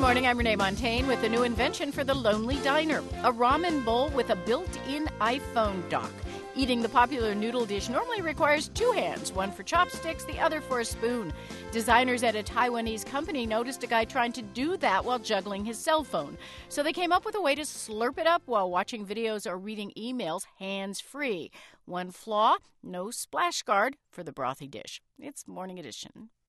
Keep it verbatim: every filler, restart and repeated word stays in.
morning, I'm Renee Montaigne with a new invention for the lonely diner, a ramen bowl with a built-in iPhone dock. Eating the popular noodle dish normally requires two hands, one for chopsticks, the other for a spoon. Designers at a Taiwanese company noticed a guy trying to do that while juggling his cell phone. So they came up with a way to slurp it up while watching videos or reading emails hands-free. One flaw, no splash guard for the brothy dish. It's Morning Edition.